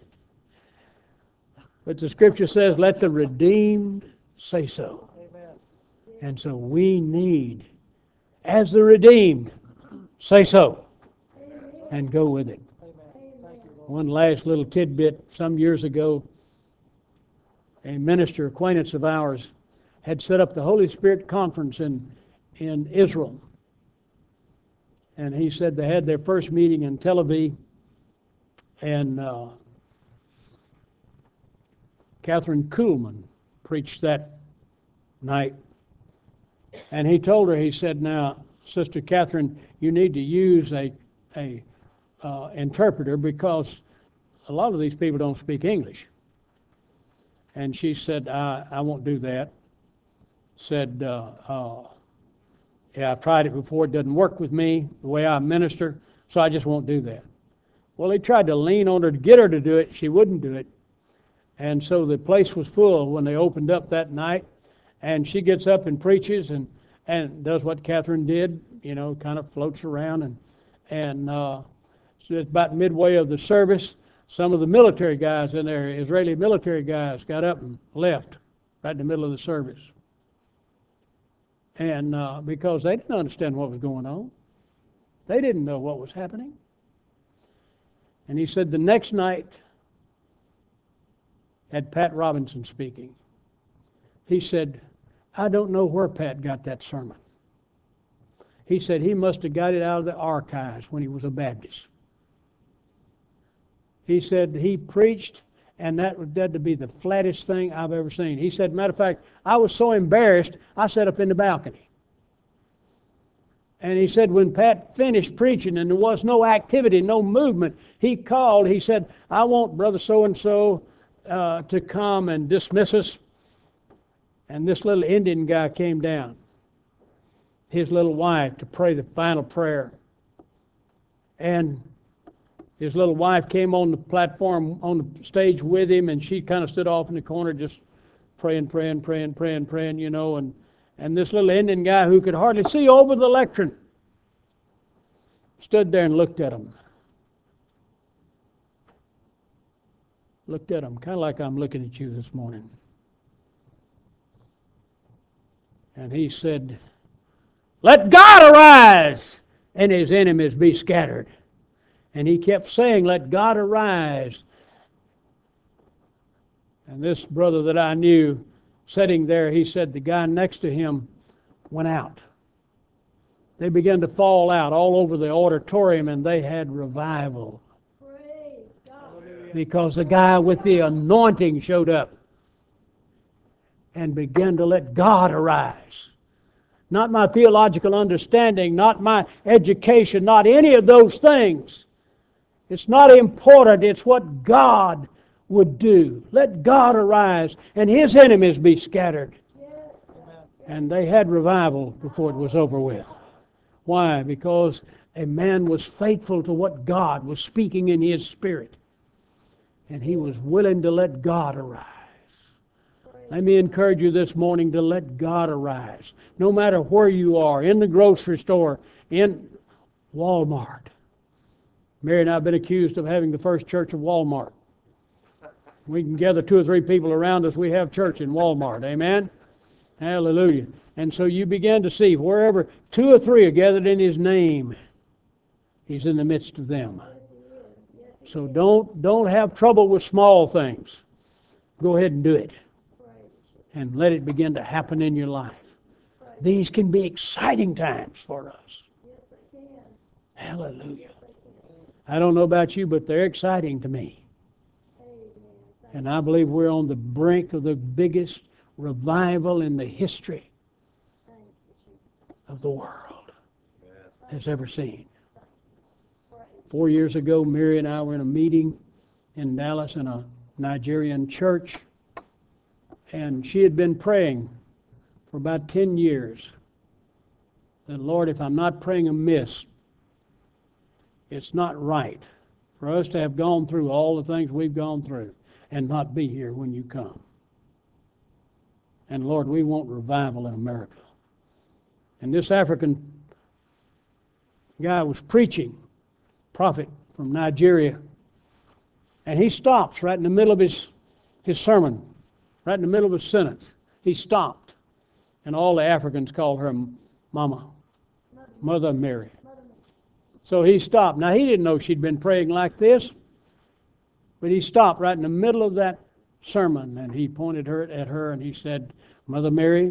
the scripture says, let the redeemed say so. And so we need, as the redeemed, say so. And go with it. One last little tidbit. Some years ago, a minister acquaintance of ours had set up the Holy Spirit Conference in, in Israel. And he said they had their first meeting in Tel Aviv, and uh, Catherine Kuhlman preached that night. And he told her, he said, now, Sister Catherine, you need to use a, a uh, interpreter because a lot of these people don't speak English. And she said, I, I won't do that. Said, uh, uh, yeah, I've tried it before. It doesn't work with me the way I minister, so I just won't do that. Well, he tried to lean on her to get her to do it. She wouldn't do it. And so the place was full when they opened up that night. And she gets up and preaches and, and does what Catherine did, you know, kind of floats around. And, and uh, so it's about midway of the service. Some of the military guys in there, Israeli military guys, got up and left right in the middle of the service. And uh, because they didn't understand what was going on. They didn't know what was happening. And he said the next night, had Pat Robinson speaking. He said, I don't know where Pat got that sermon. He said he must have got it out of the archives when he was a Baptist. He said he preached, and that had to be the flattest thing I've ever seen. He said, matter of fact, I was so embarrassed, I sat up in the balcony. And he said when Pat finished preaching and there was no activity, no movement, he called, he said, I want Brother so-and-so uh, to come and dismiss us. And this little Indian guy came down, his little wife, to pray the final prayer. And his little wife came on the platform, on the stage with him, and she kind of stood off in the corner just praying, praying, praying, praying, praying, you know. And, and this little Indian guy who could hardly see over the lectern stood there and looked at him. Looked at him, kind of like I'm looking at you this morning. And he said, let God arise and his enemies be scattered. And he kept saying, let God arise. And this brother that I knew sitting there, he said the guy next to him went out. They began to fall out all over the auditorium, and they had revival. Praise God. Because the guy with the anointing showed up and began to let God arise. Not my theological understanding, not my education, not any of those things. It's not important. It's what God would do. Let God arise and His enemies be scattered. And they had revival before it was over with. Why? Because a man was faithful to what God was speaking in his spirit. And he was willing to let God arise. Let me encourage you this morning to let God arise. No matter where you are, in the grocery store, in Walmart. Mary and I have been accused of having the first church of Walmart. We can gather two or three people around us. We have church in Walmart. Amen? Hallelujah. And so you begin to see wherever two or three are gathered in His name, He's in the midst of them. So don't don't have trouble with small things. Go ahead and do it. And let it begin to happen in your life. These can be exciting times for us. Hallelujah. I don't know about you, but they're exciting to me. And I believe we're on the brink of the biggest revival in the history of the world has ever seen. Four years ago, Mary and I were in a meeting in Dallas in a Nigerian church, and she had been praying for about ten years that, Lord, if I'm not praying amiss, it's not right for us to have gone through all the things we've gone through and not be here when you come. And Lord, we want revival in America. And this African guy was preaching, prophet from Nigeria, and he stops right in the middle of his, his sermon, right in the middle of his sentence. He stopped, and all the Africans called her Mama, Mother Mary. So he stopped. Now, he didn't know she'd been praying like this, but he stopped right in the middle of that sermon, and he pointed her at her, and he said, Mother Mary,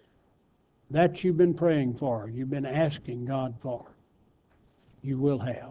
that you've been praying for, you've been asking God for, you will have.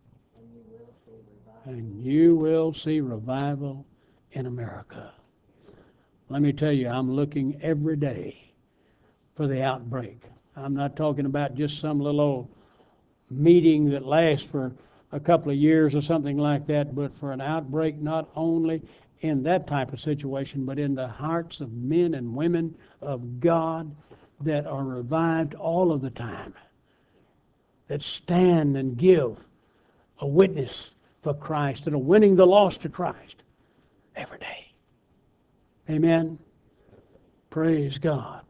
And you will see revival in America. Let me tell you, I'm looking every day for the outbreak. I'm not talking about just some little old meeting that lasts for a couple of years or something like that, but for an outbreak not only in that type of situation, but in the hearts of men and women of God that are revived all of the time, that stand and give a witness for Christ and are winning the lost to Christ every day. Amen. Praise God.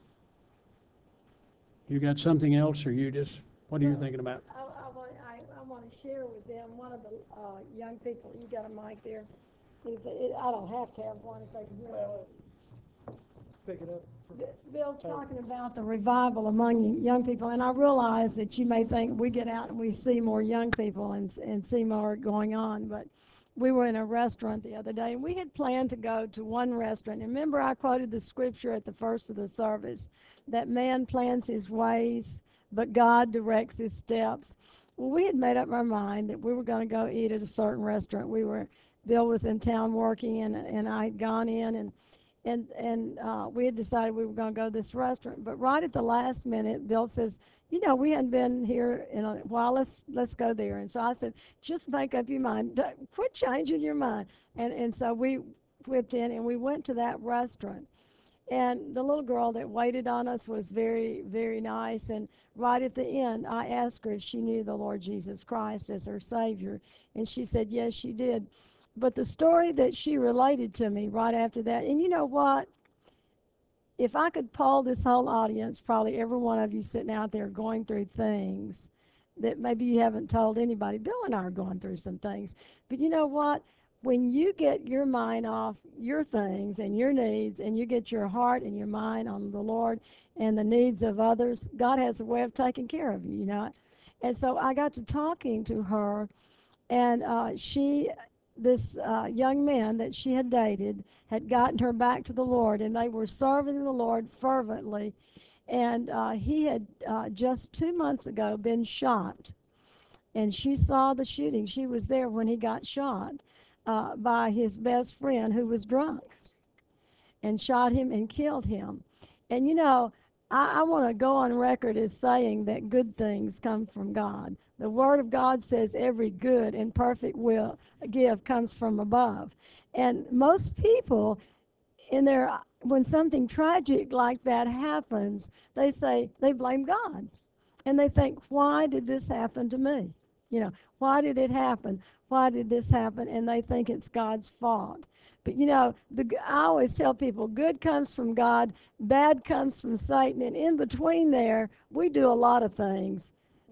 You got something else, or you just, what are you thinking about? I, I, want, I, I want to share with them one of the uh, young people. You got a mic there? If it, I don't have to have one if they can hear it. Pick it up. Bill's talking about the revival among young people, and I realize that you may think we get out and we see more young people and and see more going on, but we were in a restaurant the other day, and we had planned to go to one restaurant. And remember, I quoted the scripture at the first of the service, that man plans his ways, but God directs his steps. Well, we had made up our mind that we were going to go eat at a certain restaurant. We were, Bill was in town working, and and I had gone in, and and and uh, we had decided we were going to go to this restaurant. But right at the last minute, Bill says, you know, we hadn't been here in a while. Let's let's go there. And so I said, just make up your mind. Don't- Quit changing your mind. And and so we whipped in and we went to that restaurant. And the little girl that waited on us was very, very nice. And right at the end, I asked her if she knew the Lord Jesus Christ as her Savior. And she said, yes, she did. But the story that she related to me right after that, and you know what? If I could poll this whole audience, probably every one of you sitting out there going through things that maybe you haven't told anybody. Bill and I are going through some things. But you know what? When you get your mind off your things and your needs, and you get your heart and your mind on the Lord and the needs of others, God has a way of taking care of you, you know. And so I got to talking to her, and uh, she, this uh, young man that she had dated, had gotten her back to the Lord, and they were serving the Lord fervently. And uh, he had uh, just two months ago been shot. And she saw the shooting. She was there when he got shot uh, by his best friend who was drunk and shot him and killed him. And you know, I, I want to go on record as saying that good things come from God. The Word of God says every good and perfect will gift comes from above. And most people, in their when something tragic like that happens, they say they blame God, and they think, why did this happen to me? You know, why did it happen? Why did this happen? And they think it's God's fault. But you know, the, I always tell people, good comes from God, bad comes from Satan, and in between there, we do a lot of things.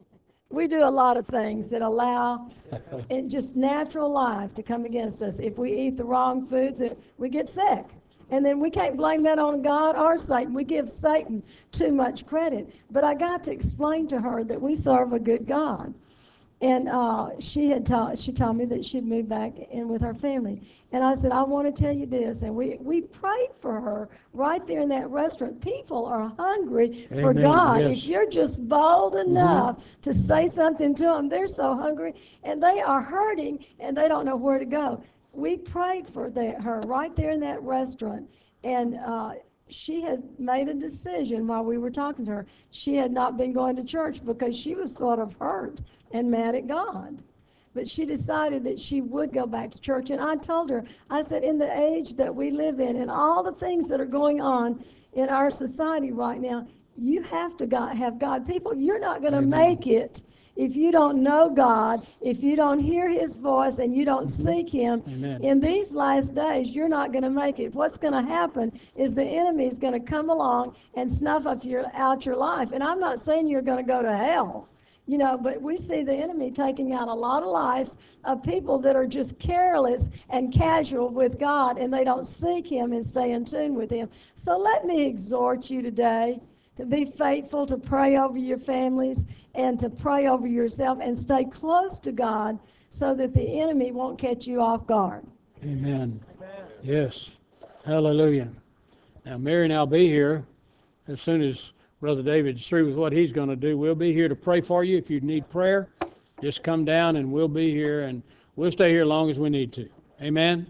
We do a lot of things that allow in just natural life to come against us. If we eat the wrong foods, we get sick. And then we can't blame that on God or Satan. We give Satan too much credit. But I got to explain to her that we serve a good God. And uh, she had taught, she told me that she'd moved back in with her family. And I said, I want to tell you this. And we, we prayed for her right there in that restaurant. People are hungry for Amen. God. Yes. If you're just bold enough mm-hmm. to say something to them, they're so hungry and they are hurting and they don't know where to go. We prayed for that, her right there in that restaurant. And uh, she had made a decision while we were talking to her. She had not been going to church because she was sort of hurt and mad at God. But she decided that she would go back to church. And I told her, I said, in the age that we live in and all the things that are going on in our society right now, you have to God, have God. People, you're not going to make it if you don't know God, if you don't hear his voice and you don't mm-hmm. seek him. Amen. In these last days, you're not going to make it. What's going to happen is the enemy is going to come along and snuff up your, out your life. And I'm not saying you're going to go to hell. You know, but we see the enemy taking out a lot of lives of people that are just careless and casual with God, and they don't seek him and stay in tune with him. So let me exhort you today to be faithful, to pray over your families, and to pray over yourself, and stay close to God so that the enemy won't catch you off guard. Amen. Amen. Yes. Hallelujah. Now, Mary and I'll be here as soon as Brother David's through with what he's going to do. We'll be here to pray for you. If you need prayer, just come down and we'll be here, and we'll stay here as long as we need to. Amen?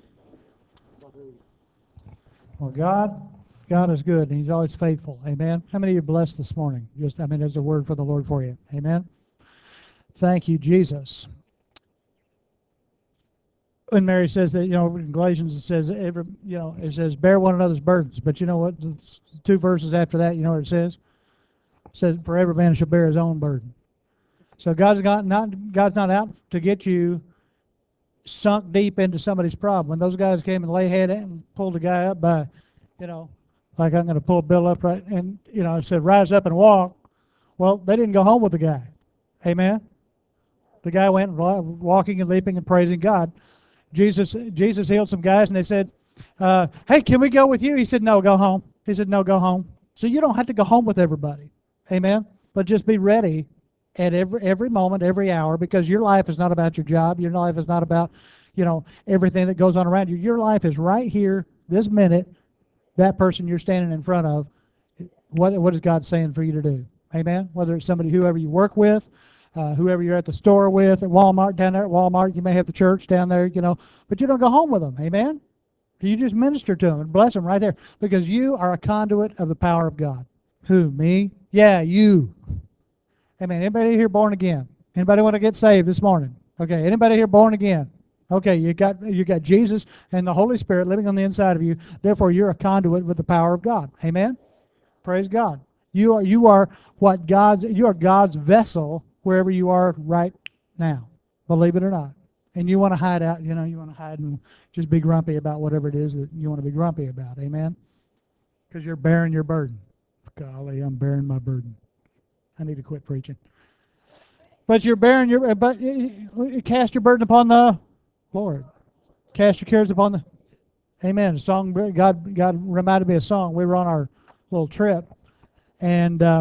Well, God, God is good, and he's always faithful. Amen? How many of you are blessed this morning? Just, I mean, there's a word for the Lord for you. Amen? Thank you, Jesus. When Mary says that, you know, in Galatians it says, every, you know, it says, bear one another's burdens. But you know what? The two verses after that, you know what it says? It says, for every man shall bear his own burden. So God's got not God's not out to get you sunk deep into somebody's problem. When those guys came and lay head and pulled the guy up by, you know, like I'm going to pull Bill up right, and you know, it said rise up and walk. Well, they didn't go home with the guy. Amen. The guy went walking and leaping and praising God. Jesus Jesus healed some guys, and they said, uh, "Hey, can we go with you?" He said, "No, go home." He said, "No, go home." So you don't have to go home with everybody. Amen. But just be ready at every every moment, every hour, because your life is not about your job. Your life is not about, you know, everything that goes on around you. Your life is right here, this minute, that person you're standing in front of. What what is God saying for you to do? Amen? Whether it's somebody, whoever you work with, uh, whoever you're at the store with, at Walmart, down there at Walmart, you may have the church down there, you know, but you don't go home with them. Amen? You just minister to them and bless them right there, because you are a conduit of the power of God. Who, me? Yeah, you. Amen. Anybody here born again? Anybody want to get saved this morning? Okay. Anybody here born again? Okay. You got you got Jesus and the Holy Spirit living on the inside of you. Therefore, you're a conduit with the power of God. Amen. Praise God. You are you are what God's you are God's vessel wherever you are right now. Believe it or not. And you want to hide out. You know, you want to hide and just be grumpy about whatever it is that you want to be grumpy about. Amen. Because you're bearing your burden. Golly, I'm bearing my burden. I need to quit preaching. But you're bearing your, but cast your burden upon the Lord. Cast your cares upon the, amen. A song, God, God reminded me of a song. We were on our little trip, and uh,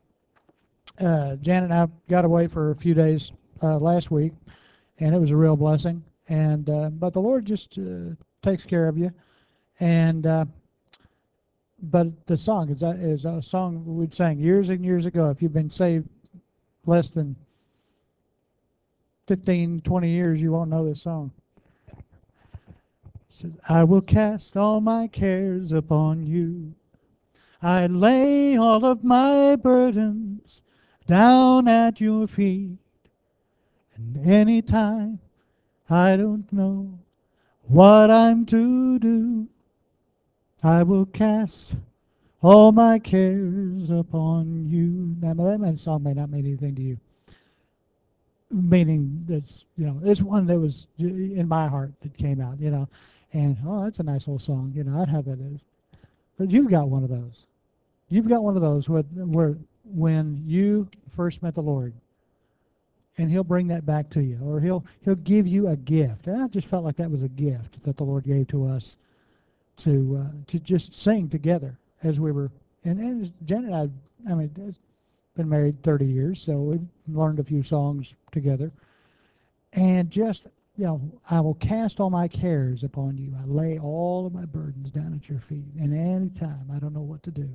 uh, Janet and I got away for a few days uh, last week, and it was a real blessing. And uh, but the Lord just uh, takes care of you. And uh, but the song is a, is a song we'd sang years and years ago. If you've been saved less than fifteen, twenty years, you won't know this song. It says, I will cast all my cares upon you. I lay all of my burdens down at your feet. And anytime I don't know what I'm to do, I will cast all my cares upon you. Now, that song may not mean anything to you. Meaning that's, you know, it's one that was in my heart that came out, you know. And, oh, that's a nice little song. You know, I'd have that as. But you've got one of those. You've got one of those where, where when you first met the Lord, and He'll bring that back to you, or He'll He'll give you a gift. And I just felt like that was a gift that the Lord gave to us to uh, to just sing together as we were. And, and Janet and I, I mean, it's been married thirty years, so we've learned a few songs together. And just, you know, I will cast all my cares upon you. I lay all of my burdens down at your feet. And any time I don't know what to do.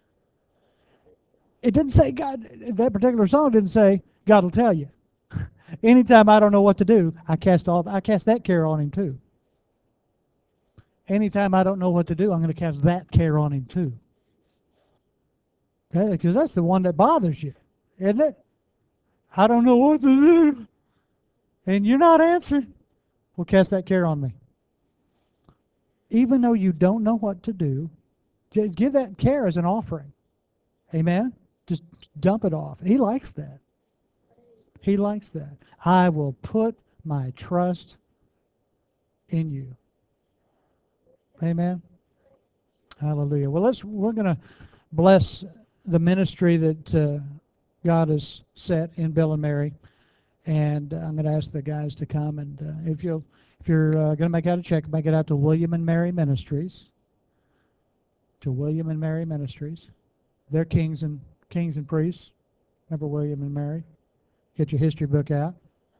It didn't say God, that particular song didn't say God will tell you. Anytime I don't know what to do, I cast all I cast that care on Him too. Anytime I don't know what to do, I'm going to cast that care on Him too. Okay, because that's the one that bothers you, isn't it? I don't know what to do, and you're not answering. Well, cast that care on me. Even though you don't know what to do, give that care as an offering. Amen? Just dump it off. He likes that. He likes that. I will put my trust in you. Amen? Hallelujah. Well, let's, we're going to bless the ministry that uh, God has set in Bill and Mary. And I'm going to ask the guys to come. And uh, if, you'll, if you're uh, going to make out a check, make it out to William and Mary Ministries. To William and Mary Ministries. They're kings and kings and priests. Remember William and Mary? Get your history book out.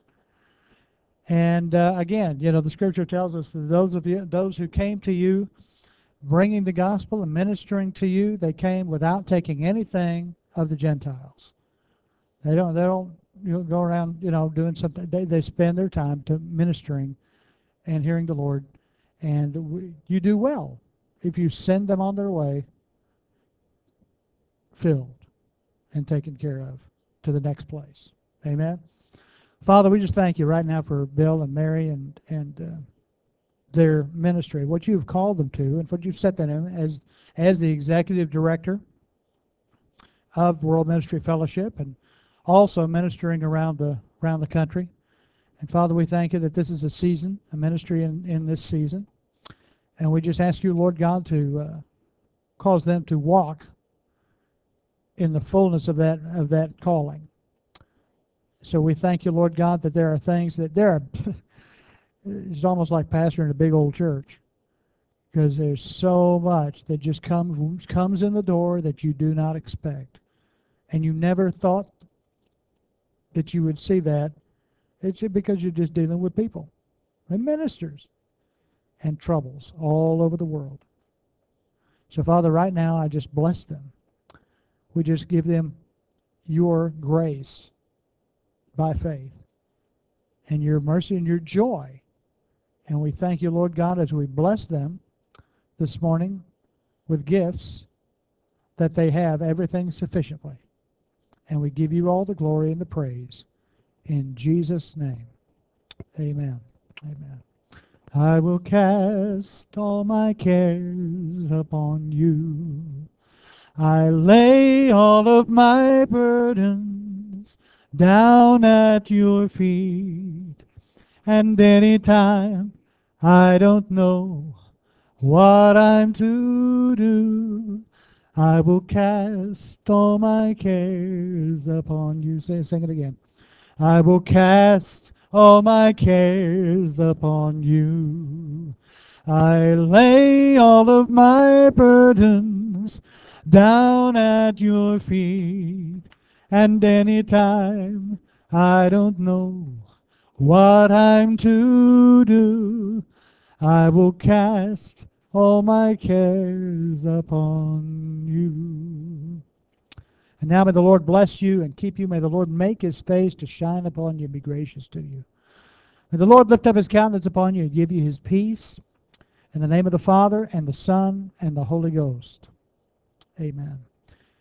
And uh, again, you know, the scripture tells us that those of you, those who came to you, bringing the gospel and ministering to you, they came without taking anything of the Gentiles. They don't. They don't you know, go around, you know, doing something. They they spend their time to ministering and hearing the Lord, and we, you do well if you send them on their way, filled and taken care of to the next place. Amen. Father, we just thank you right now for Bill and Mary and and uh, their ministry, what you've called them to, and what you've set them in as as the executive director of World Ministry Fellowship, and also ministering around the around the country. And Father, we thank you that this is a season, a ministry in, in this season. And we just ask you, Lord God, to uh, cause them to walk in the fullness of that of that calling. So we thank you, Lord God, that there are things that there are it's almost like pastoring a big old church, because there's so much that just comes comes in the door that you do not expect, and you never thought that you would see that. It's because you're just dealing with people and ministers and troubles all over the world. So Father, right now I just bless them. We just give them your grace by faith and your mercy and your joy. And we thank you, Lord God, as we bless them this morning with gifts, that they have everything sufficiently. And we give you all the glory and the praise in Jesus' name. Amen. Amen. I will cast all my cares upon you. I lay all of my burdens down at your feet. And anytime I don't know what I'm to do, I will cast all my cares upon you. Say, sing it again. I will cast all my cares upon you. I lay all of my burdens down at your feet. And anytime I don't know what I'm to do, I will cast all my cares upon you. And now may the Lord bless you and keep you. May the Lord make his face to shine upon you and be gracious to you. May the Lord lift up his countenance upon you and give you his peace. In the name of the Father, and the Son, and the Holy Ghost. Amen.